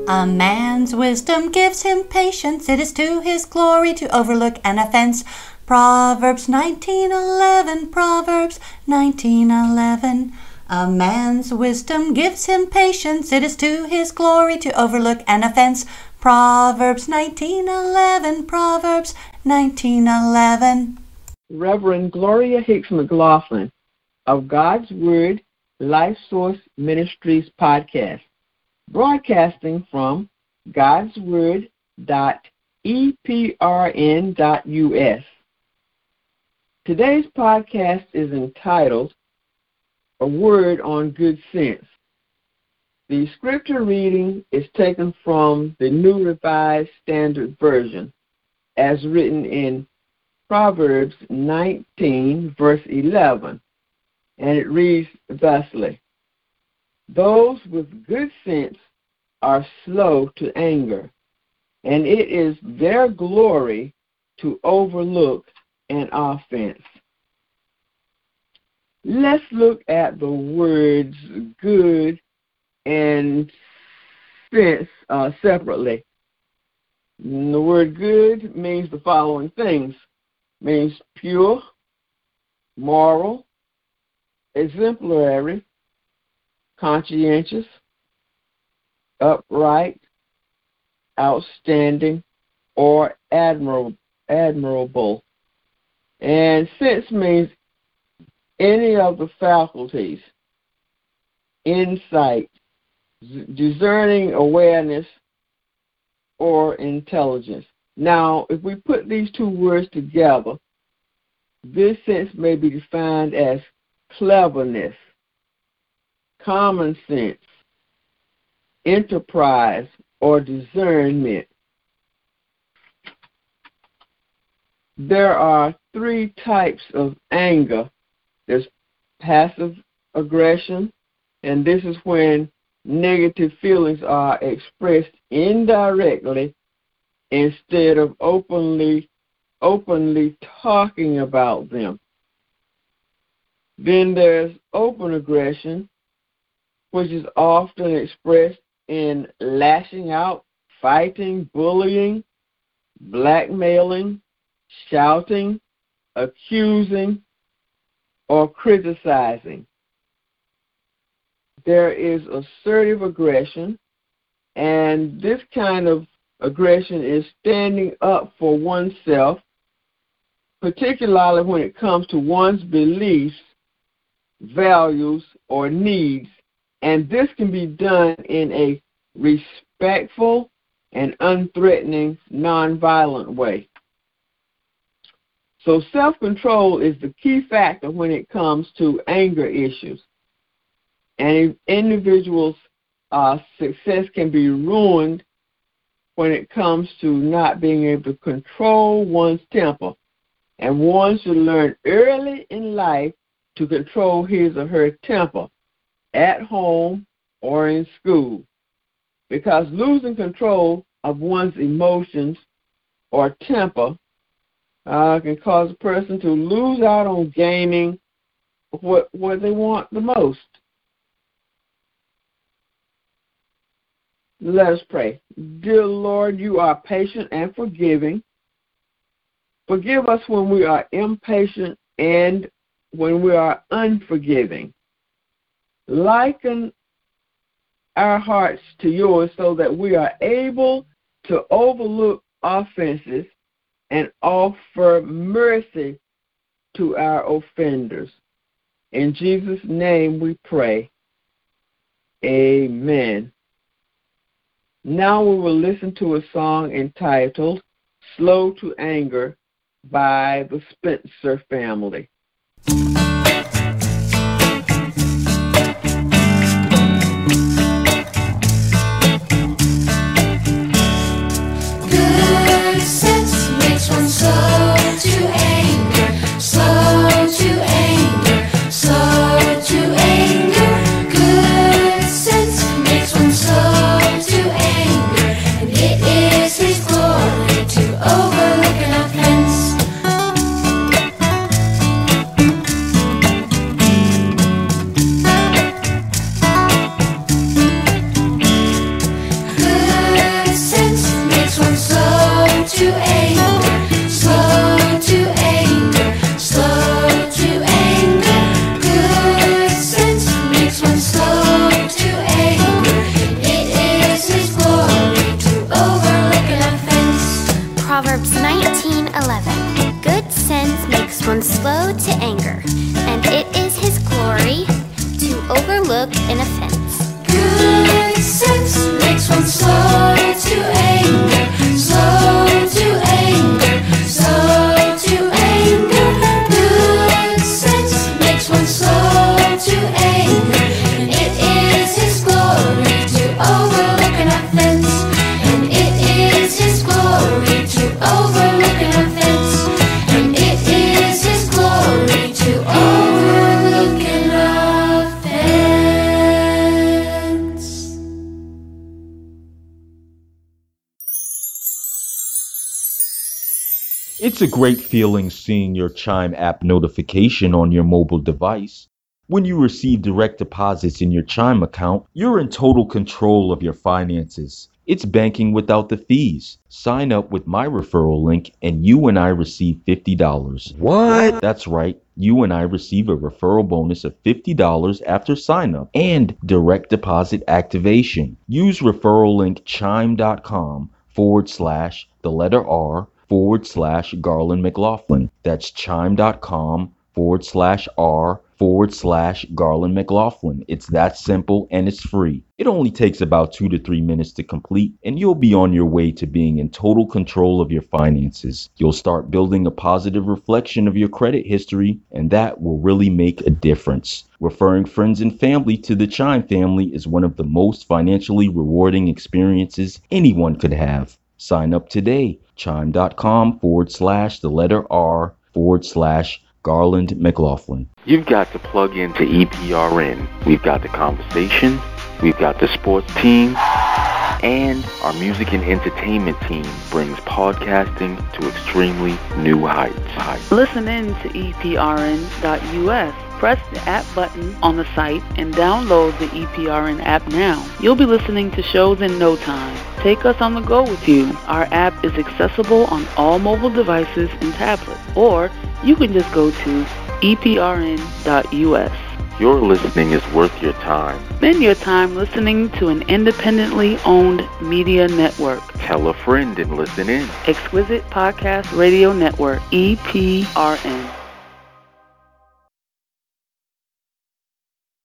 A man's wisdom gives him patience. It is to his glory to overlook an offense. Proverbs 19:11. Proverbs 19:11. A man's wisdom gives him patience. It is to his glory to overlook an offense. Proverbs 19:11. Proverbs 19:11. Reverend Gloria Hicks McLaughlin of God's Word Life Source Ministries podcast, broadcasting from godsword.eprn.us. Today's podcast is entitled A Word on Good Sense. The scripture reading is taken from the New Revised Standard Version, as written in Proverbs 19, verse 11, and it reads thusly: Those with good sense are slow to anger, and it is their glory to overlook an offense. Let's look at the words good and sense separately. The word good means the following things. Means pure, moral, exemplary, conscientious, upright, outstanding, or admirable. And sense means any of the faculties, insight, discerning awareness, or intelligence. Now, if we put these two words together, this sense may be defined as cleverness, common sense, enterprise, or discernment. There are three types of anger. There's passive aggression, and this is when negative feelings are expressed indirectly instead of openly talking about them. Then there's open aggression, which is often expressed in lashing out, fighting, bullying, blackmailing, shouting, accusing, or criticizing. There is assertive aggression, and this kind of aggression is standing up for oneself, particularly when it comes to one's beliefs, values, or needs, and this can be done in a respectful and unthreatening, nonviolent way. So self-control is the key factor when it comes to anger issues. And an individual's success can be ruined when it comes to not being able to control one's temper. And one should learn early in life to control his or her temper at home or in school, because losing control of one's emotions or temper can cause a person to lose out on gaining what they want the most. Let us pray. Dear Lord, you are patient and forgiving. Forgive us when we are impatient and when we are unforgiving. Liken our hearts to yours so that we are able to overlook offenses and offer mercy to our offenders. In Jesus' name we pray. Amen. Now we will listen to a song entitled Slow to Anger by the Spencer Family. Good sense makes one slow to anger, slow to anger, slow to anger. Good sense makes one slow to anger, and it is his glory to overlook an offense. offense. And it is His glory to overlook an offense. And it is His glory to overlook an offense. It's a great feeling seeing your Chime app notification on your mobile device. When you receive direct deposits in your Chime account, you're in total control of your finances. It's banking without the fees. Sign up with my referral link and you and I receive $50. What? That's right. You and I receive a referral bonus of $50 after sign up and direct deposit activation. Use referral link chime.com/R/Garland McLaughlin. That's chime.com/R/Garland McLaughlin. It's that simple and it's free. It only takes about 2 to 3 minutes to complete and you'll be on your way to being in total control of your finances. You'll start building a positive reflection of your credit history and that will really make a difference. Referring friends and family to the Chime family is one of the most financially rewarding experiences anyone could have. Sign up today. Chime.com/R/Garland McLaughlin. You've got to plug into EPRN. We've got the conversation, we've got the sports team, and our music and entertainment team brings podcasting to extremely new heights. Listen in to EPRN.us. Press the app button on the site and download the EPRN app now. You'll be listening to shows in no time. Take us on the go with you. Our app is accessible on all mobile devices and tablets, or you can just go to EPRN.us. Your listening is worth your time. Spend your time listening to an independently owned media network. Tell a friend and listen in. Exquisite Podcast Radio Network, EPRN.